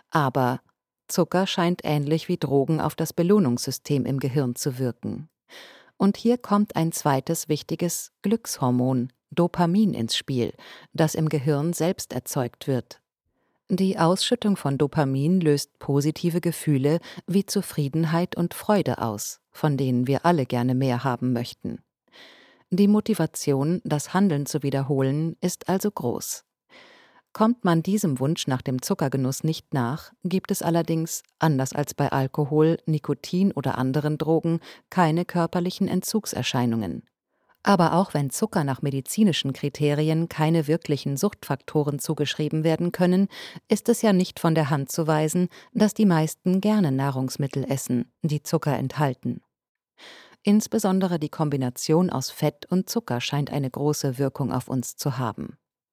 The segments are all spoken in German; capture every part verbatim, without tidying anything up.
Aber Zucker scheint ähnlich wie Drogen auf das Belohnungssystem im Gehirn zu wirken. Und hier kommt ein zweites wichtiges Glückshormon, Dopamin, ins Spiel, das im Gehirn selbst erzeugt wird. Die Ausschüttung von Dopamin löst positive Gefühle wie Zufriedenheit und Freude aus, von denen wir alle gerne mehr haben möchten. Die Motivation, das Handeln zu wiederholen, ist also groß. Kommt man diesem Wunsch nach dem Zuckergenuss nicht nach, gibt es allerdings, anders als bei Alkohol, Nikotin oder anderen Drogen, keine körperlichen Entzugserscheinungen. Aber auch wenn Zucker nach medizinischen Kriterien keine wirklichen Suchtfaktoren zugeschrieben werden können, ist es ja nicht von der Hand zu weisen, dass die meisten gerne Nahrungsmittel essen, die Zucker enthalten. Insbesondere die Kombination aus Fett und Zucker scheint eine große Wirkung auf uns zu haben.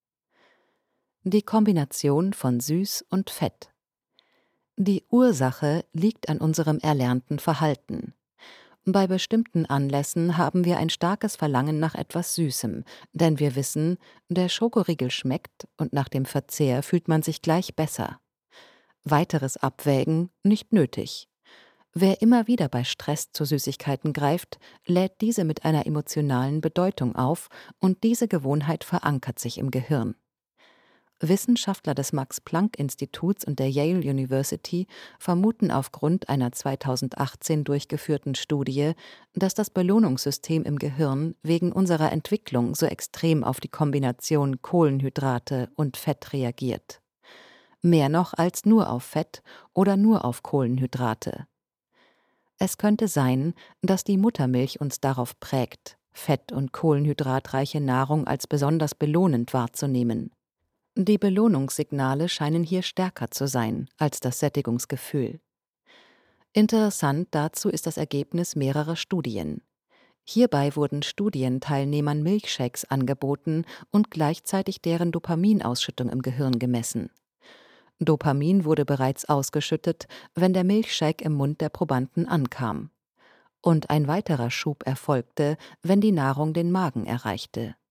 Die Kombination von Süß und Fett. Die Ursache liegt an unserem erlernten Verhalten. Bei bestimmten Anlässen haben wir ein starkes Verlangen nach etwas Süßem, denn wir wissen, der Schokoriegel schmeckt und nach dem Verzehr fühlt man sich gleich besser. Weiteres Abwägen nicht nötig. Wer immer wieder bei Stress zu Süßigkeiten greift, lädt diese mit einer emotionalen Bedeutung auf und diese Gewohnheit verankert sich im Gehirn. Wissenschaftler des Max-Planck-Instituts und der Yale University vermuten aufgrund einer zweitausendachtzehn durchgeführten Studie, dass das Belohnungssystem im Gehirn wegen unserer Entwicklung so extrem auf die Kombination Kohlenhydrate und Fett reagiert. Mehr noch als nur auf Fett oder nur auf Kohlenhydrate. Es könnte sein, dass die Muttermilch uns darauf prägt, fett- und kohlenhydratreiche Nahrung als besonders belohnend wahrzunehmen. Die Belohnungssignale scheinen hier stärker zu sein als das Sättigungsgefühl. Interessant dazu ist das Ergebnis mehrerer Studien. Hierbei wurden Studienteilnehmern Milchshakes angeboten und gleichzeitig deren Dopaminausschüttung im Gehirn gemessen. Dopamin wurde bereits ausgeschüttet, wenn der Milchshake im Mund der Probanden ankam. Und ein weiterer Schub erfolgte, wenn die Nahrung den Magen erreichte.